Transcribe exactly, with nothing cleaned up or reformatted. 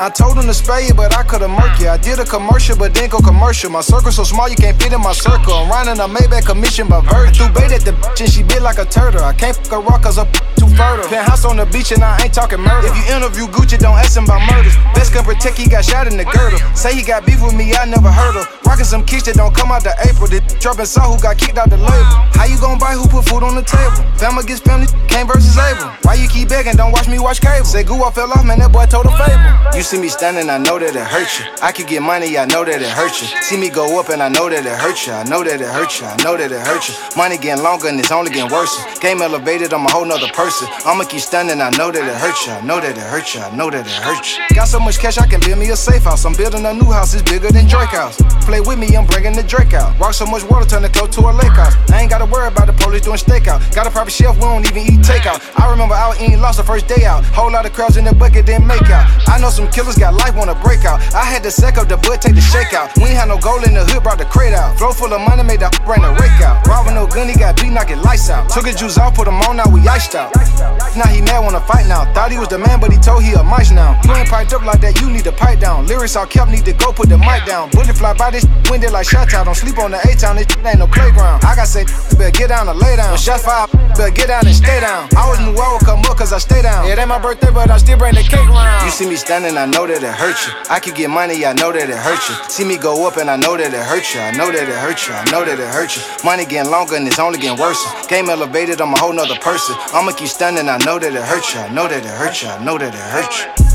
I told him to spay you, but I could've murked you. I did a commercial, but didn't go commercial. My circle so small, you can't fit in my circle. I'm riding a Maybach commission by Vert. Threw bait at the bitch and she bit like a turtle. I can't fuck a rock cause her too fertile. Penthouse on the beach and I ain't talking murder. If you interview Gucci, don't ask him about murders. Best can protect, he got shot in the girdle. Say he got beef with me, I never heard of. Rockin' some kicks that don't come out to April. This dropping saw who got kicked out the label. How you gon' buy who put food on the table? Family gets family, Kane versus Abel. Why you keep begging, don't watch me watch cable? Say goo, I fell off, man, that boy told a fable. You see me standing, I know that it hurt you. I could get money, I know that it hurt you. See me go up and I know that it hurt you. I know that it hurt you, I know that it hurt you. Money getting longer and it's only getting worse. Game elevated, I'm a whole nother person. I'ma keep standing, I know that it hurt you. I know that it hurt you, I know that it hurt you. Got so much cash, I can build me a safe house. I'm building a new house, it's bigger than Drake house. Play with me, I'm bringing the Drake out. Rock so much water, turn the clothes to a lake house. I ain't gotta worry about the police doing stakeout. Got a private chef, we don't even eat takeout. I remember I was eating lost the first day out. Whole lot of crowds in the bucket, didn't make out. I know some killers got life, wanna break out. I had to sack up the butt, take the shake out. We ain't had no gold in the hood, brought the crate out. Flow full of money, made the bring the rake out. Robbing no gun, he got beat, knocking lights out. Took his juice off, put him on, now we iced out. Now he mad, wanna fight now. Thought he was the man, but he told he a mice now. You ain't piped up like that, you need to pipe down. Lyrics all kept, need to go put the mic down. Bullet fly by this window like shot out. Don't sleep on the A-town, this ain't no playground. I got say, better get down and lay down. When shots fire, better get down and stay down. I always knew I would come up cause I stay down. It ain't my birthday, but I still bring the cake round. You see me standing, I know that it hurt you. I could get money, I know that it hurt you. See me go up and I know that it hurt you. I know that it hurt you, I know that it hurt you. Money getting longer and it's only getting worse. Game elevated, I'm a whole nother person. I'ma keep standing, I know that it hurt you. I know that it hurt you, I know that it hurt you.